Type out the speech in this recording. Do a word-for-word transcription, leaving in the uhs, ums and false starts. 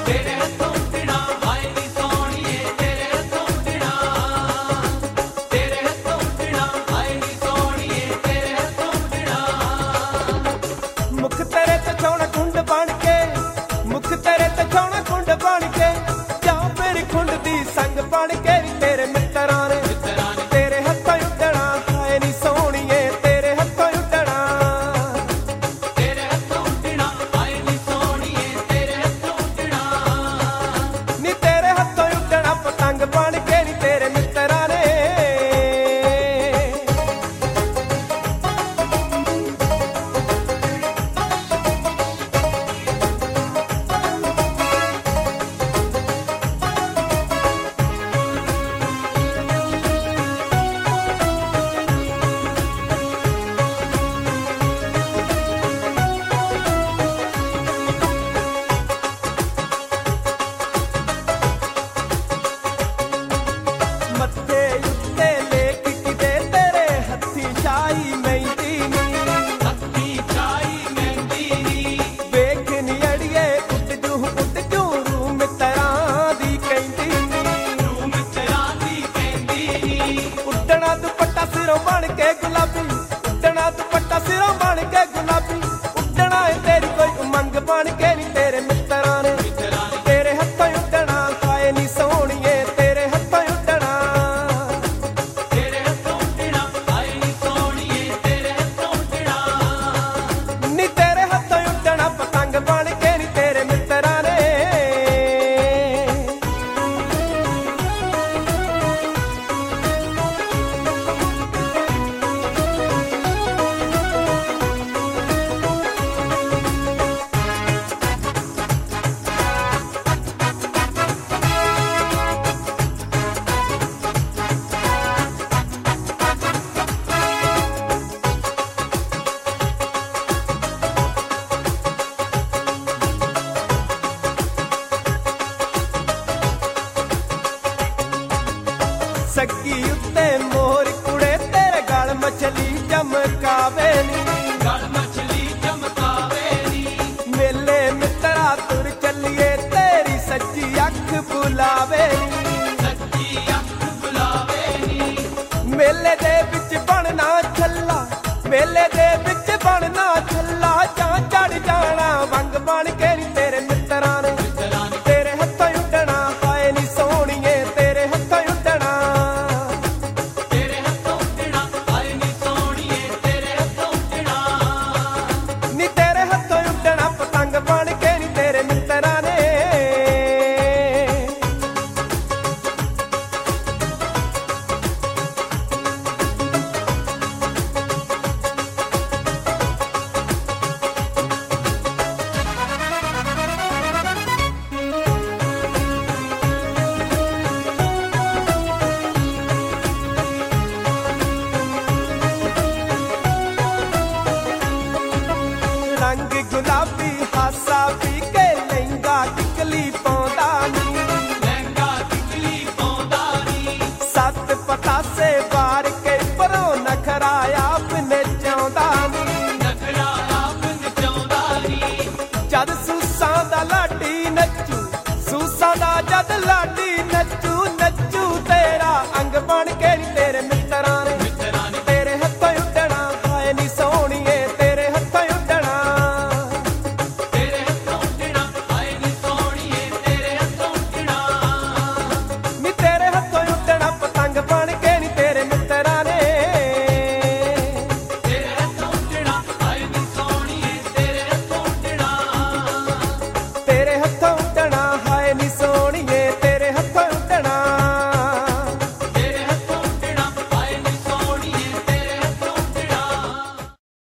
तेरे हथों उठना हाय नी सोहणीए तेरे हथों उठना तेरे हथों उठना हाय नी सोहणीए तेरे हथों उठना मुख तेरे ते छौण कुंड बन के मुख तेरे ते छौण कुंड बन के जा फिर खुंड दी संग बन के नी तेरे मित्तरां ने तेरे हथों उठना हाय नी सोहणीए तेरे हथों उठना तेरे हथों उठना हाय नी सोहणीए तेरे हथों उठना नी तेरे हथों उठना पतंग बन के नी तेरे मित्तरां ने मत्थे उत्ते लेक किते तेरे हत्थी छाई मेहंदी नी हत्थी छाई मेहंदी नी वेख नी अड़िए उठ जू उठ जू रू मित्तरां दी कहंदी नी रूम चरा दी कहंदी नी उड्डना दुपट्टा सिरों बन के गुलाबी उड्डना दुपट्टा सिरों बन के गुलाबी उड्डना है तेरी कोई उमंग बन के नी तेरे मित्तरां ने तेरे हथों उड्डना हाय नी सोहणीए तेरे हथों उड्डना तेरे हथों उठना हाय नी सोहणीए तेरे हथों उठना नी तेरे हथों उड्डना पतंग बन के नी तेरे मित्तरां ने सग्गी उत्ते मोर कुड़े तेरे गल मछली चमकावे नी गल मछली चमकावे नी मेले मित्तरा तुर चलिए तेरी सच्ची अख बुलावे नी सच्ची अख बुलावे नी मेले दे विच बनना छल्ला मेले दे विच बनना छल्ला चां चढ़ जाना वंग बन के नी तेरे मित्तरां ने तेरे हथों उड्डना हाय नी सोहणीए तेरे हथों उड्डना तेरे हथों उठना हाय नी सोहणीए तेरे हथों उठना नी तेरे हथों उड्डना पतंग बन के नी तेरे मित्तरां ने रंग गुलाबी हासा पी के लहंगा टिकली पाउंदा नी लहंगा टिकली पाउंदा नी सत पतासे बार के परों नखरा आप नचाउंदा नी नखरा आप नचाउंदा नी जद सूसां दा लाडी नचू सूसां दा जद लाडी